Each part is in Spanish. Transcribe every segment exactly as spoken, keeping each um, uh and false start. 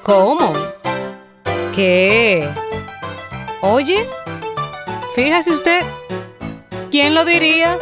¿Cómo? ¿Qué? Oye, fíjese usted, ¿quién lo diría?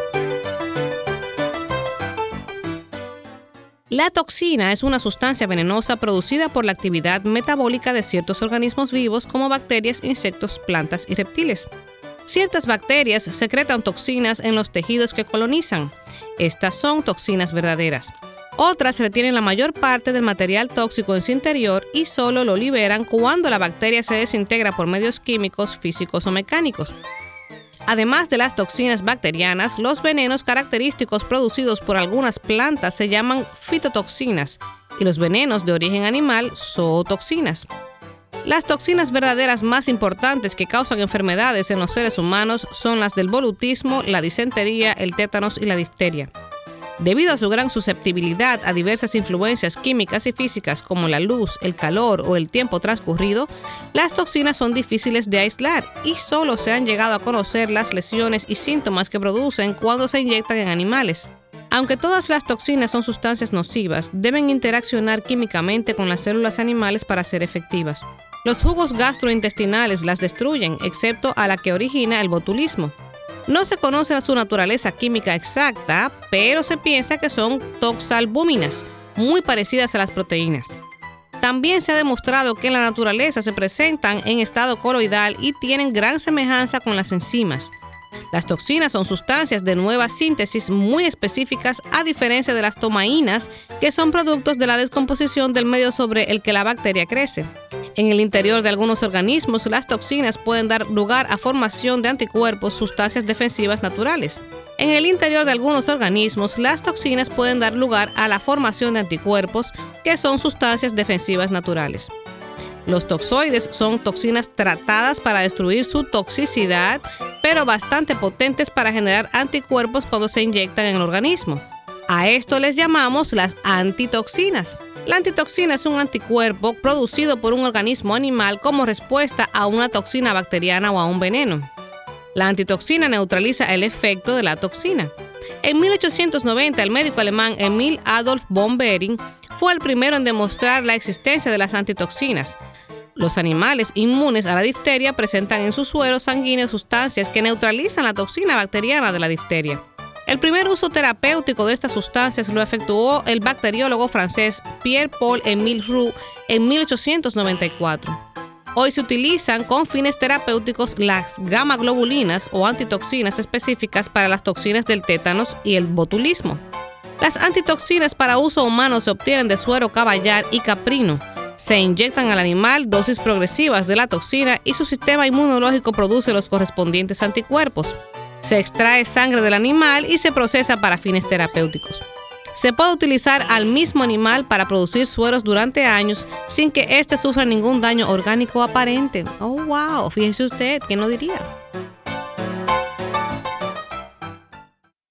La toxina es una sustancia venenosa producida por la actividad metabólica de ciertos organismos vivos como bacterias, insectos, plantas y reptiles. Ciertas bacterias secretan toxinas en los tejidos que colonizan. Estas son toxinas verdaderas. Otras retienen la mayor parte del material tóxico en su interior y solo lo liberan cuando la bacteria se desintegra por medios químicos, físicos o mecánicos. Además de las toxinas bacterianas, los venenos característicos producidos por algunas plantas se llaman fitotoxinas y los venenos de origen animal zootoxinas. Las toxinas verdaderas más importantes que causan enfermedades en los seres humanos son las del botulismo, la disentería, el tétanos y la difteria. Debido a su gran susceptibilidad a diversas influencias químicas y físicas como la luz, el calor o el tiempo transcurrido, las toxinas son difíciles de aislar y solo se han llegado a conocer las lesiones y síntomas que producen cuando se inyectan en animales. Aunque todas las toxinas son sustancias nocivas, deben interaccionar químicamente con las células animales para ser efectivas. Los jugos gastrointestinales las destruyen, excepto a la que origina el botulismo. No se conoce su naturaleza química exacta, pero se piensa que son toxalbúminas, muy parecidas a las proteínas. También se ha demostrado que en la naturaleza se presentan en estado coloidal y tienen gran semejanza con las enzimas. Las toxinas son sustancias de nueva síntesis muy específicas, a diferencia de las tomaínas, que son productos de la descomposición del medio sobre el que la bacteria crece. En el interior de algunos organismos, las toxinas pueden dar lugar a formación de anticuerpos, sustancias defensivas naturales. En el interior de algunos organismos, las toxinas pueden dar lugar a la formación de anticuerpos, que son sustancias defensivas naturales. Los toxoides son toxinas tratadas para destruir su toxicidad, pero bastante potentes para generar anticuerpos cuando se inyectan en el organismo. A esto les llamamos las antitoxinas. La antitoxina es un anticuerpo producido por un organismo animal como respuesta a una toxina bacteriana o a un veneno. La antitoxina neutraliza el efecto de la toxina. En mil ochocientos noventa, el médico alemán Emil Adolf von Behring fue el primero en demostrar la existencia de las antitoxinas. Los animales inmunes a la difteria presentan en sus sueros sanguíneos sustancias que neutralizan la toxina bacteriana de la difteria. El primer uso terapéutico de estas sustancias lo efectuó el bacteriólogo francés Pierre-Paul-Émile Roux en mil ochocientos noventa y cuatro. Hoy se utilizan con fines terapéuticos las gamma-globulinas o antitoxinas específicas para las toxinas del tétanos y el botulismo. Las antitoxinas para uso humano se obtienen de suero caballar y caprino. Se inyectan al animal dosis progresivas de la toxina y su sistema inmunológico produce los correspondientes anticuerpos. Se extrae sangre del animal y se procesa para fines terapéuticos. Se puede utilizar al mismo animal para producir sueros durante años sin que éste sufra ningún daño orgánico aparente. Oh, wow, fíjese usted, ¿quién lo diría?